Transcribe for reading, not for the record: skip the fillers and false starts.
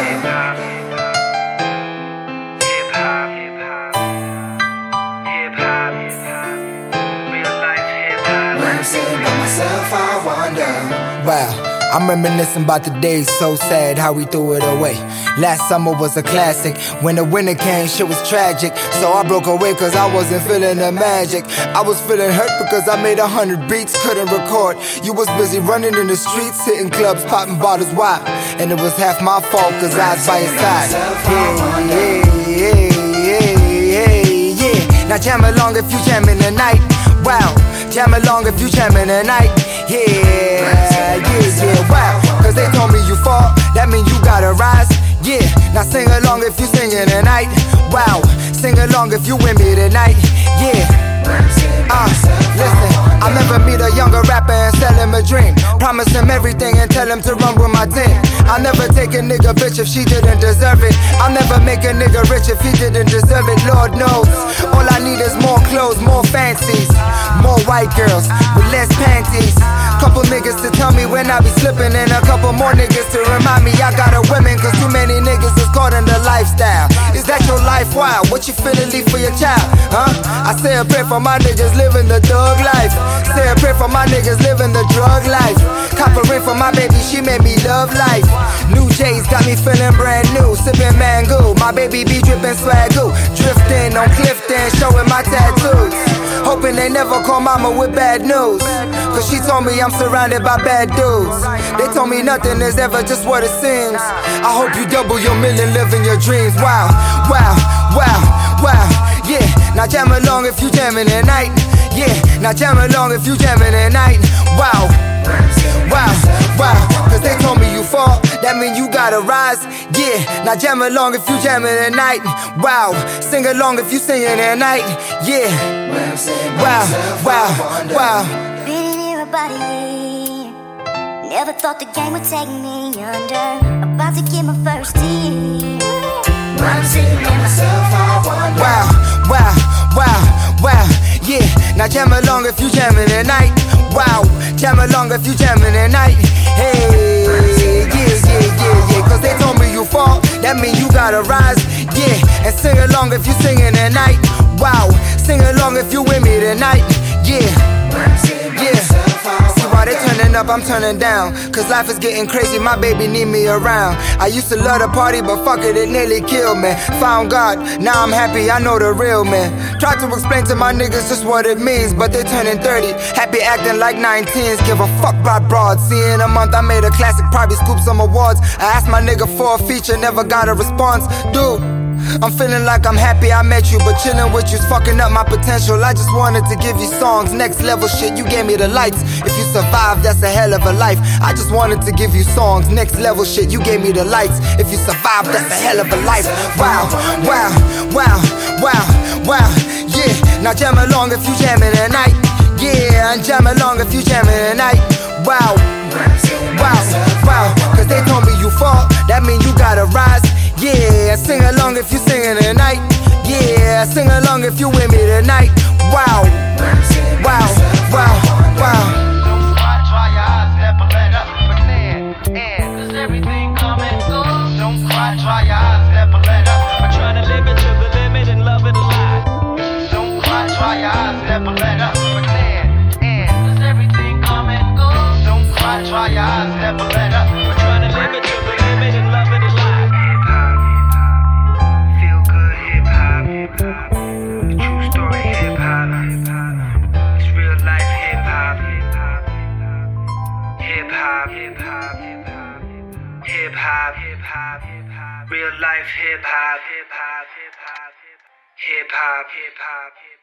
When I'm sitting by myself, I wonder. Wow, I'm reminiscing about the days so sad how we threw it away. Last summer was a classic. When the winter came, shit was tragic. So I broke away cause I wasn't feeling the magic. I was feeling hurt because I made 100 beats, couldn't record. You was busy running in the streets, hitting clubs, popping bottles wild. And it was half my fault cause I was by your side. Yeah. Now jam along if you jamming tonight. Wow, jam along if you jamming tonight. Yeah, wow. Cause they told me you fall, that mean you gotta rise. Yeah, now sing along if you singing tonight. Wow, sing along if you with me tonight. Yeah, listen, I'll never meet a younger rapper and sell him a dream. Promise him everything and tell him to run with my team. I'll never take a nigga bitch if she didn't deserve it. I'll never make a nigga rich if he didn't deserve it. Lord knows, all I need is more clothes, more fancies, more white girls with less panties. Couple niggas to tell me when I be slipping, and a couple more niggas to remind me I got a women. Cause too many niggas is caught in the lifestyle. Is that your life? Wow, what you finna leave for your child? Huh? I say a prayer for my niggas living the thug life. Say a prayer for my niggas living the drug life. Cop a ring for my baby, she made me love life. New J's got me feeling brand new. Sipping mango, my baby be dripping swagoo. Drifting on Clifton, showing my tattoos. Hoping they never call mama with bad news. Cause she told me I'm surrounded by bad dudes. They told me nothing is ever just what it seems. I hope you double your million, living your dreams. Wow, yeah. Now jam along if you jamming tonight. Yeah, now jam along if you jamming tonight. Wow. Cause they told me you fall, that mean you gotta rise. Yeah, now jam along if you jamming tonight. Wow, sing along if you singing tonight. Yeah, wow. Been here about a year. Never thought the game would take me under. About to get my first team. When I'm sitting by myself, I wonder. Wow. Yeah, now jam along if you jamming tonight. Wow, jam along if you jamming tonight. Hey, yeah. Cause they told me you fall, that mean you gotta rise. Yeah, and sing along if you singing tonight. Wow, sing along if you with me tonight. Yeah. See why they turning up, I'm turning down. Cause life is getting crazy, my baby need me around. I used to love to party, but fuck it, it nearly killed me. Found God, now I'm happy, I know the real man. Tried to explain to my niggas just what it means, but they turning 30, happy acting like 19s. Give a fuck about broad. See, in a month I made a classic, probably scooped some awards. I asked my nigga for a feature, never got a response. Dude, I'm feeling like I'm happy I met you, but chilling with you's fucking up my potential. I just wanted to give you songs, next level shit, you gave me the lights. If you survive, that's a hell of a life. I just wanted to give you songs, next level shit, you gave me the lights. If you survive, that's a hell of a life. Wow. Yeah, now jam along if you jamming tonight. Yeah, and jam along if you jamming tonight. Wow. Cause they told me you fall, that mean you gotta rise. Yeah, sing along if you singing tonight. Yeah, sing along if you with me tonight. Wow. Don't cry your eyes, never let up, pretend. Cause everything come and go. Don't cry, dry your eyes, never let up. I'm trying to live it to the limit and love it alive. Don't cry, dry your eyes, never let up, pretend. Cause everything come and go. Don't cry, dry your eyes, never let up. I'm trying to live it to the limit and love it alive. True story hip hop. It's real life hip hop. Real life hip hop.